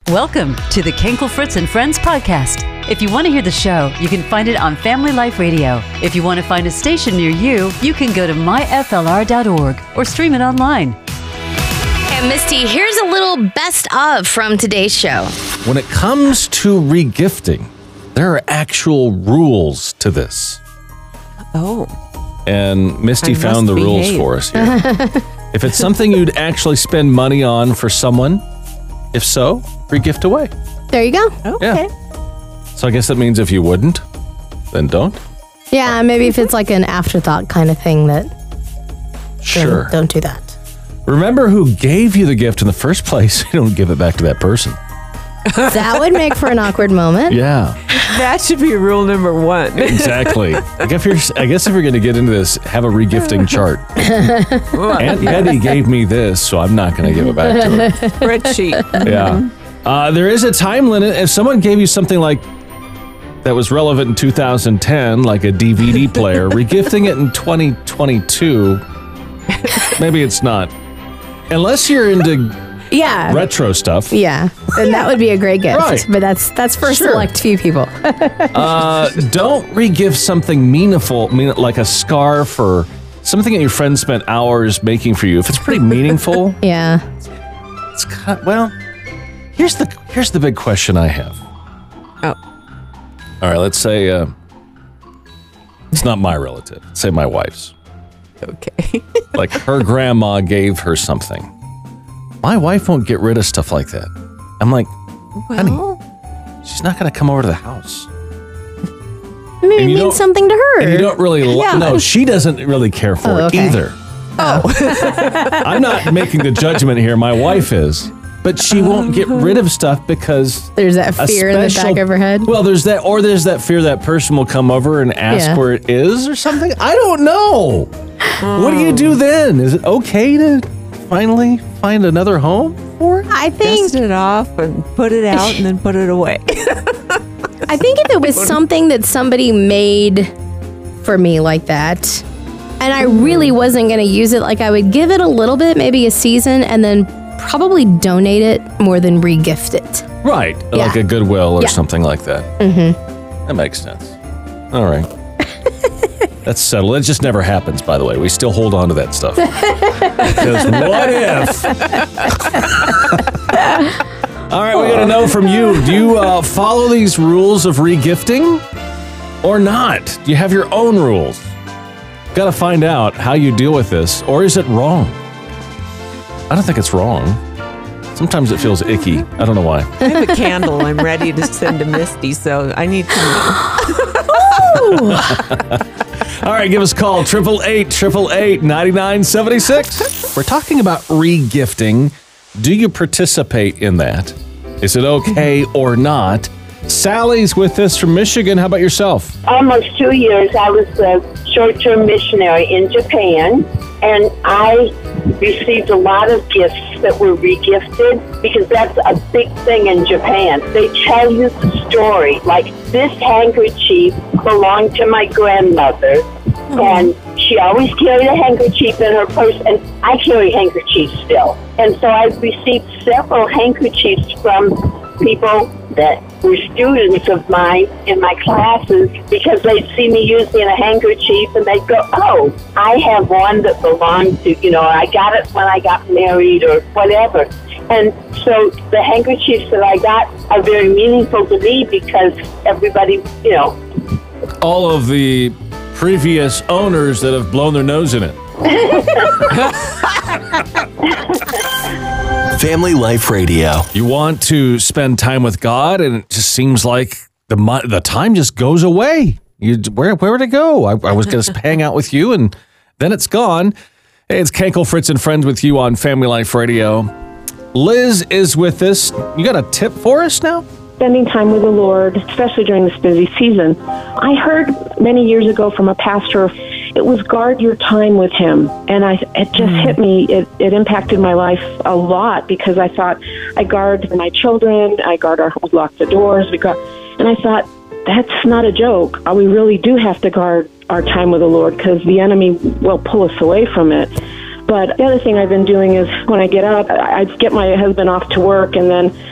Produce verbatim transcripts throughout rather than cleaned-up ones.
Welcome to the Kenkel Fritz and Friends podcast. If you want to hear the show, you can find it on Family Life Radio. If you want to find a station near you, you can go to my f l r dot org or stream it online. And Misty, here's a little best of from today's show. When it comes to regifting, there are actual rules to this. Oh. And Misty I found the must rules behave. for us here. If it's something you'd actually spend money on for someone, if so, regift away. There you go. Okay. Yeah. So I guess that means if you wouldn't, then don't. Yeah, maybe if it's like an afterthought kind of thing that Sure. don't, don't do that. Remember who gave you the gift in the first place. You don't give it back to that person. That would make for an awkward moment. Yeah. That should be rule number one. Exactly. I guess if you're, I guess if you're going to get into this, have a regifting chart. Aunt Betty gave me this, so I'm not going to give it back to her. Spreadsheet. Yeah. Uh, there is a time limit. If someone gave you something like that was relevant in two thousand ten, like a D V D player, regifting it in twenty twenty-two, maybe it's not. Unless you're into Yeah. retro stuff. Yeah. Then that would be a great gift. Right. But that's that's for a Sure. select few people. Uh, don't regift something meaningful, mean like a scarf or something that your friend spent hours making for you. If it's pretty meaningful, Yeah. it's kind of, well, here's the here's the big question I have. Oh. All right, let's say uh, it's not my relative. Let's say my wife's. Okay. Like her grandma gave her something. My wife won't get rid of stuff like that. I'm like, honey, Well, she's not going to come over to the house. Maybe it And you means don't- something to her. And you don't really, li- Yeah. no, she doesn't really care for Oh, it okay. either. oh. I'm not making the judgment here. My wife is. But she won't get rid of stuff because There's that a fear in the special- back of her head. Well, there's that, or there's that fear that person will come over and ask Yeah. where it is or something. I don't know. What do you do then? Is it okay to finally find another home for it? I think Dust it off and put it out and then put it away. I think if it was something that somebody made for me like that, and I really wasn't going to use it, like I would give it a little bit, maybe a season, and then probably donate it more than re-gift it. Right. Yeah. Like a Goodwill or Yeah. something like that. Mm-hmm. That makes sense. All right. That's settled. It just never happens, by the way. We still hold on to that stuff. Because what if? All right, we got to know from you. Do you uh, follow these rules of regifting or not? Do you have your own rules? Got to find out how you deal with this, or is it wrong? I don't think it's wrong. Sometimes it feels icky. I don't know why. I have a candle I'm ready to send to Misty, so I need to know. All right, give us a call, eight eight eight, eight eight eight, nine nine seven six. We're talking about regifting. Do you participate in that? Is it okay or not? Sally's with us from Michigan. How about yourself? Almost two years, I was a short-term missionary in Japan, and I received a lot of gifts that were regifted because that's a big thing in Japan. They tell you the story, like this handkerchief belonged to my grandmother, and she always carried a handkerchief in her purse, and I carry handkerchiefs still. And so I've received several handkerchiefs from people that were students of mine in my classes because they'd see me using a handkerchief and they'd go, oh, I have one that belonged to, you know, I got it when I got married or whatever. And so the handkerchiefs that I got are very meaningful to me because everybody, you know. All of the previous owners that have blown their nose in it. Family Life Radio. You want to spend time with God, and it just seems like the mo- the time just goes away. You where where would it go? I, I was going to hang out with you, and then it's gone. Hey, it's Kenkel Fritz and Friends with you on Family Life Radio. Liz is with us. You got a tip for us now? Spending time with the Lord, especially during this busy season. I heard many years ago from a pastor, it was guard your time with Him. And I, it just mm. hit me. It, it impacted my life a lot because I thought, I guard my children, I guard our homes, lock the doors. We guard, and I thought, that's not a joke. We really do have to guard our time with the Lord because the enemy will pull us away from it. But the other thing I've been doing is when I get up, I get my husband off to work, and then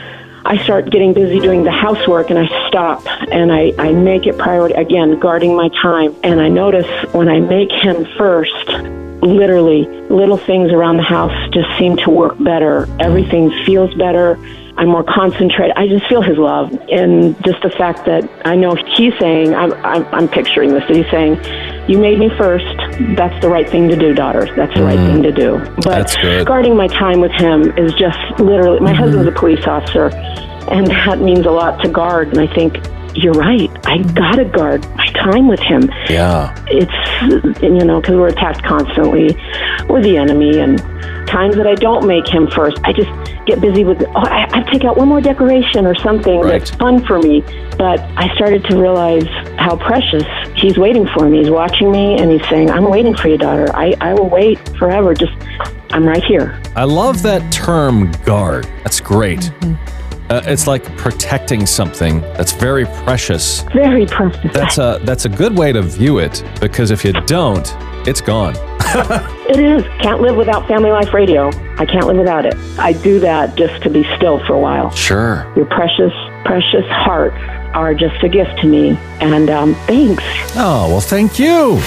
I start getting busy doing the housework and I stop and I, I make it priority, again, guarding my time. And I notice when I make him first, literally, little things around the house just seem to work better. Everything feels better. I'm more concentrated. I just feel his love. And just the fact that I know he's saying, I'm, I'm, I'm picturing this, that he's saying, you made me first. That's the right thing to do, daughter. That's the right thing to do. But That's good. guarding my time with him is just literally, my mm-hmm. husband's a police officer, and that means a lot to guard. And I think, you're right. I gotta guard my time with him. Yeah. It's, you know, because we're attacked constantly. We're the enemy. And times that I don't make him first, I just get busy with, oh, I, I take out one more decoration or something right. that's fun for me. But I started to realize how precious he's waiting for me. He's watching me and he's saying, I'm waiting for you, daughter. I, I will wait forever. Just, I'm right here. I love that term, guard. That's great. Mm-hmm. Uh, it's like protecting something that's very precious. Very precious. That's a that's a good way to view it, because if you don't, it's gone. It is. Can't live without Family Life Radio. I can't live without it. I do that just to be still for a while. Sure. Your precious, precious hearts are just a gift to me. And um, thanks. Oh, well, thank you.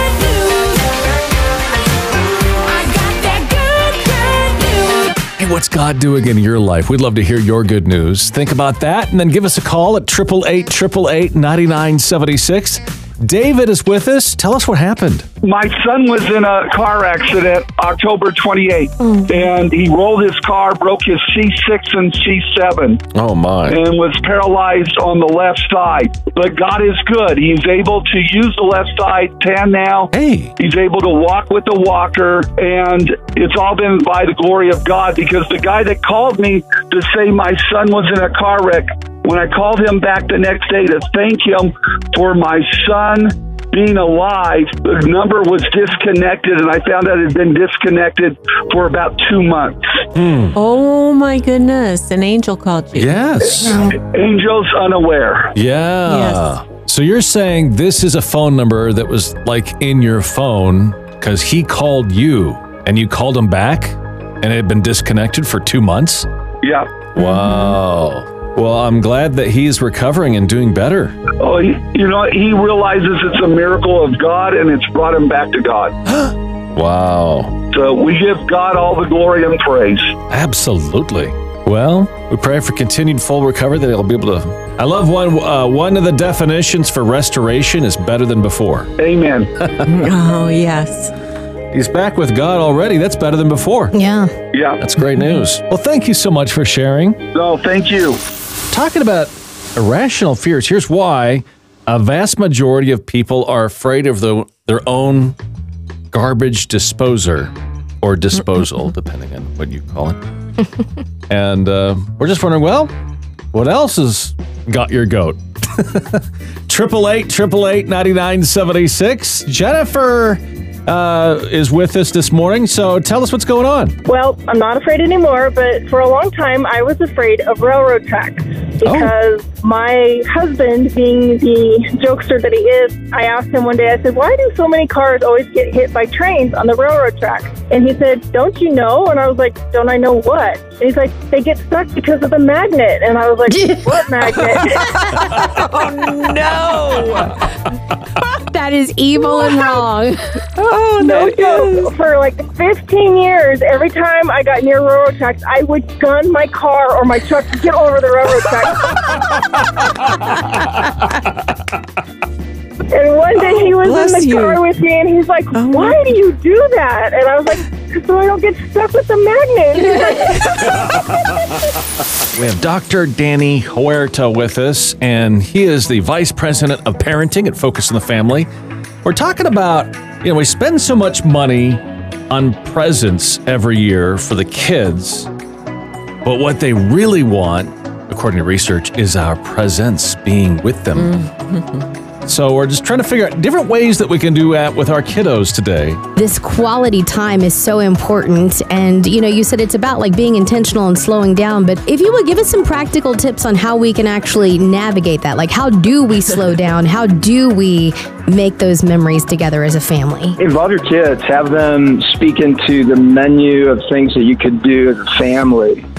Hey, what's God doing in your life? We'd love to hear your good news. Think about that and then give us a call at eight eight eight, eight eight eight, nine nine seven six. David is with us. Tell us what happened. My son was in a car accident October twenty-eighth, mm. and he rolled his car, broke his C six and C seven. Oh, my. And was paralyzed on the left side. But God is good. He's able to use the left side ten now. Hey. He's able to walk with the walker, and it's all been by the glory of God, because the guy that called me to say my son was in a car wreck, when I called him back the next day to thank him for my son being alive, the number was disconnected, and I found out it had been disconnected for about two months. Hmm. Oh, my goodness. An angel called you. Yes. Angel's unaware. Yeah. Yes. So you're saying this is a phone number that was like in your phone because he called you and you called him back and it had been disconnected for two months? Yeah. Wow. Well, I'm glad that he's recovering and doing better. Oh, he, you know, he realizes it's a miracle of God, and it's brought him back to God. Wow. So we give God all the glory and praise. Absolutely. Well, we pray for continued full recovery, that he'll be able to... I love one, uh, one of the definitions for restoration is better than before. Amen. Oh, yes. He's back with God already. That's better than before. Yeah. Yeah. That's great news. Well, thank you so much for sharing. No, thank you. Talking about irrational fears, here's why a vast majority of people are afraid of the, their own garbage disposer or disposal, depending on what you call it. And uh, we're just wondering, well, what else has got your goat? Triple eight, triple eight, ninety-nine seventy-six. Jennifer uh, is with us this morning, so tell us what's going on. Well, I'm not afraid anymore, but for a long time I was afraid of railroad tracks because oh. my husband, being the jokester that he is, I asked him one day, I said, why do so many cars always get hit by trains on the railroad tracks? And he said, don't you know? And I was like, don't I know what? And he's like, they get stuck because of the magnet. And I was like, what magnet? Oh, no. That is evil and wrong. Oh, no joke. For like fifteen years, every time I got near railroad tracks, I would gun my car or my truck to get over the railroad tracks. And one day he was Bless in the you. car with me, and he's like, oh why do you do that? And I was like, so I don't get stuck with the magnet. We have Doctor Danny Huerta with us, and he is the Vice President of Parenting at Focus on the Family. We're talking about, you know, we spend so much money on presents every year for the kids, but what they really want, according to research, is our presence, being with them. Mm-hmm. So we're just trying to figure out different ways that we can do that with our kiddos today. This quality time is so important. And, you know, you said it's about like being intentional and slowing down. But if you would give us some practical tips on how we can actually navigate that, like how do we slow down? How do we make those memories together as a family? Involve your kids. Have them speak into the menu of things that you could do as a family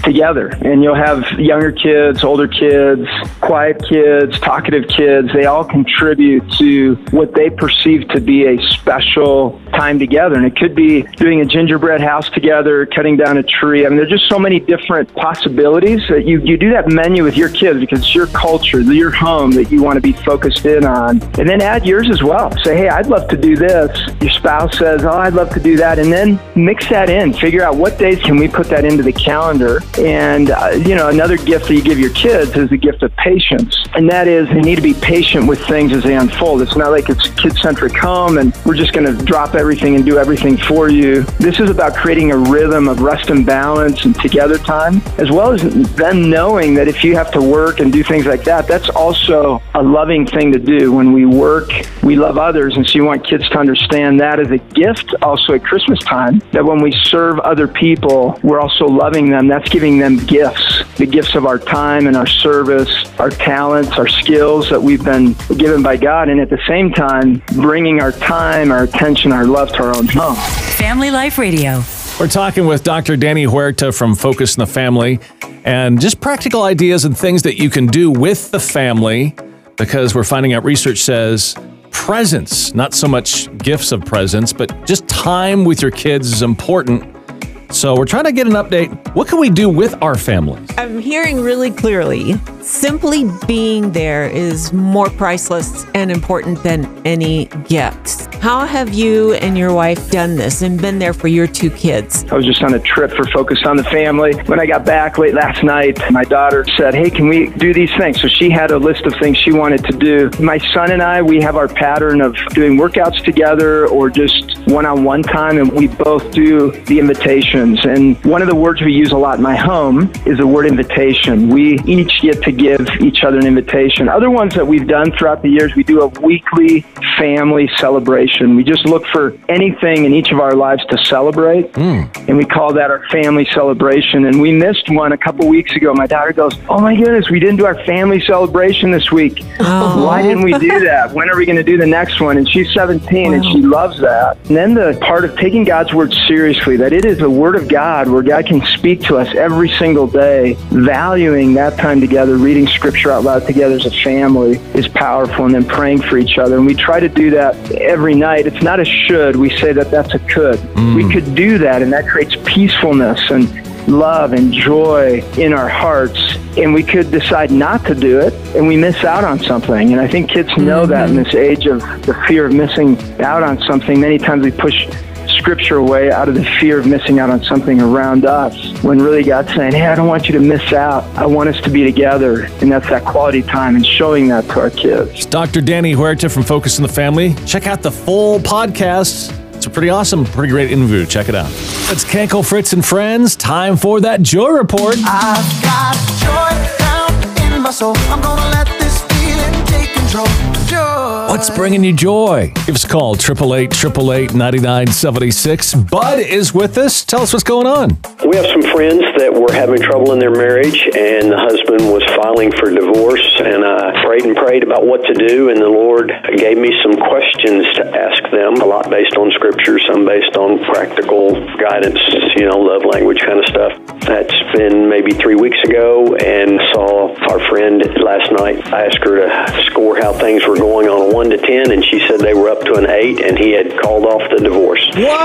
together. And you'll have younger kids, older kids, quiet kids, talkative kids. They all contribute to what they perceive to be a special time together. And it could be doing a gingerbread house together, cutting down a tree. I mean, there's just so many different possibilities that you, you do that menu with your kids because it's your culture, your home that you want to be focused in on. And then add yours as well. Say, hey, I'd love to do this. Your spouse says, oh, I'd love to do that. And then mix that in. Figure out what days can we put that into the calendar. And, uh, you know, another gift that you give your kids is the gift of patience. And that is they need to be patient with things as they unfold. It's not like it's a kid-centric home and we're just going to drop everything and do everything for you. This is about creating a rhythm of rest and balance and together time, as well as them knowing that if you have to work and do things like that, that's also a loving thing to do. When we work, we love others. And so you want kids to understand that as a gift also at Christmas time, that when we serve other people, we're also loving them. That's giving them gifts, the gifts of our time and our service, our talents, our skills that we've been given by God. And at the same time, bringing our time, our attention, our love to our own home. Family Life Radio. We're talking with Doctor Danny Huerta from Focus on the Family, and just practical ideas and things that you can do with the family, because we're finding out research says presence, not so much gifts of presents, but just time with your kids is important. So we're trying to get an update. What can we do with our families? I'm hearing really clearly, simply being there is more priceless and important than any gifts. How have you and your wife done this and been there for your two kids? I was just on a trip for Focus on the Family. When I got back late last night, my daughter said, hey, can we do these things? So she had a list of things she wanted to do. My son and I, we have our pattern of doing workouts together or just one-on-one time, and we both do the invitations. And one of the words we use a lot in my home is the word invitation. We each get to give each other an invitation. Other ones that we've done throughout the years, we do a weekly family celebration. We just look for anything in each of our lives to celebrate, mm. and we call that our family celebration. And we missed one a couple weeks ago. My daughter goes, oh my goodness, we didn't do our family celebration this week. Oh. Why didn't we do that? When are we going to do the next one? And she's seventeen, wow. and she loves that. And then the part of taking God's word seriously, that it is the word of God where God can speak to us every single day, valuing that time together, reading scripture out loud together as a family is powerful, and then praying for each other. And we try to do that every night. It's not a should. We say that that's a could. Mm. We could do that, and that creates peacefulness and love and joy in our hearts. And we could decide not to do it, and we miss out on something. And I think kids know mm-hmm. that in this age of the fear of missing out on something. Many times we push scripture away out of the fear of missing out on something around us, when really God's saying, hey, I don't want you to miss out. I want us to be together. And that's that quality time and showing that to our kids. It's Doctor Danny Huerta from Focus on the Family. Check out the full podcast. It's a pretty awesome, pretty great interview. Check it out. It's Kenkel, Fritz, and Friends. Time for that Joy Report. I've got joy down in my soul. I'm gonna let this feeling take control. Joy. What's bringing you joy? Give us a call, eight eight eight, eight eight eight, nine nine seven six. Bud is with us. Tell us what's going on. We have some friends that were having trouble in their marriage, and the husband was filing for divorce, and I prayed and prayed about what to do, and the Lord gave me some questions to ask them, a lot based on scripture, some based on practical guidance, you know, love language kind of stuff. That's been maybe three weeks ago, and saw our friend last night. I asked her to score how things were going on a one to ten, and she said they were up to an eight, and he had called off the divorce.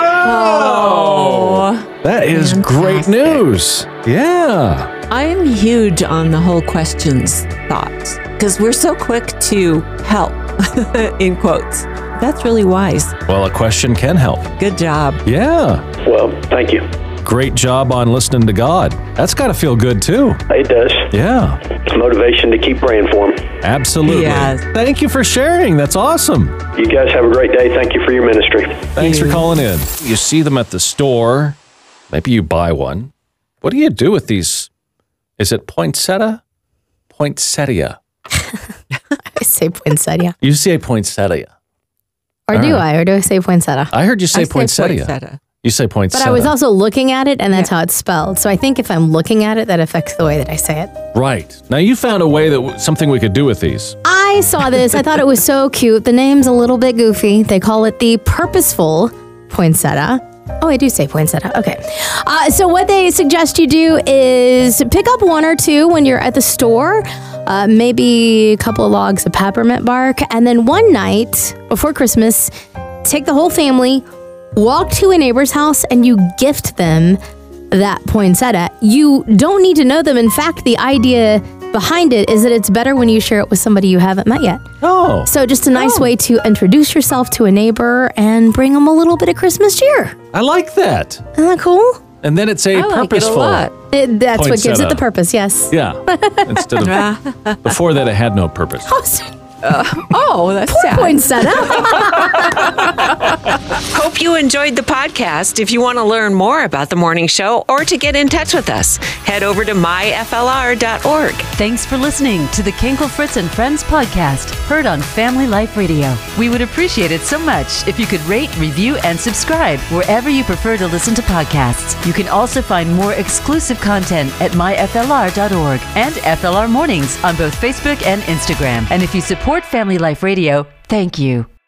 Wow! That is great news. Yeah. I am huge on the whole questions thoughts, because we're so quick to help, in quotes. That's really wise. Well, a question can help. Good job. Yeah. Well, thank you. Great job on listening to God. That's got to feel good, too. It does. Yeah. Motivation to keep praying for him. Absolutely. Yes. Thank you for sharing. That's awesome. You guys have a great day. Thank you for your ministry. Thanks for calling in. You see them at the store. Maybe you buy one. What do you do with these? Is it poinsettia? Poinsettia. I say poinsettia. You say poinsettia. Or All do right. I? Or do I say poinsettia? I heard you say I say poinsettia. poinsettia. You say poinsettia. But I was also looking at it, and that's how it's spelled. So I think if I'm looking at it, that affects the way that I say it. Right. Now you found a way that w- something we could do with these. I saw this. I thought it was so cute. The name's a little bit goofy. They call it the purposeful poinsettia. Oh, I do say poinsettia. Okay. Uh, so what they suggest you do is pick up one or two when you're at the store, uh, maybe a couple of logs of peppermint bark, and then one night before Christmas, take the whole family, walk to a neighbor's house, and you gift them that poinsettia. You don't need to know them. In fact, the idea behind it is that it's better when you share it with somebody you haven't met yet. Oh. So just a nice Oh. way to introduce yourself to a neighbor and bring them a little bit of Christmas cheer. I like that. Isn't that cool? And then it's a I like it a purposeful. lot. It, that's what gives it Poinsettia. the purpose, yes. Yeah. Instead of before that, it had no purpose. Oh, that's sad. Poinsettia. Hope you enjoyed the podcast. If you want to learn more about the morning show or to get in touch with us, head over to my F L R dot org. Thanks for listening to the Kinkle Fritz and Friends podcast, heard on Family Life Radio. We would appreciate it so much if you could rate, review, and subscribe wherever you prefer to listen to podcasts. You can also find more exclusive content at my F L R dot org and F L R Mornings on both Facebook and Instagram. And if you support Family Life Radio, thank you.